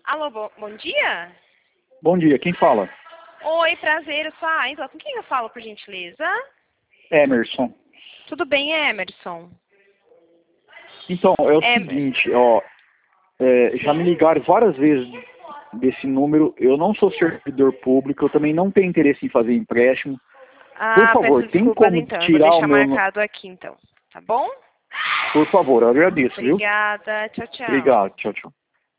Alô, bom dia? Bom dia, quem fala? Oi, prazer, eu sou a Angela. Com quem eu falo, por gentileza? Emerson. Tudo bem, Emerson? Então, é o seguinte, ó, já me ligaram várias vezes desse número, eu não sou servidor público, eu também não tenho interesse em fazer empréstimo. Por favor, Peço tem desculpas como então, eu vou tirar o deixar meu... marcado aqui então, tá bom? Por favor, eu agradeço, viu? Obrigada, tchau, tchau. Obrigado, tchau, tchau.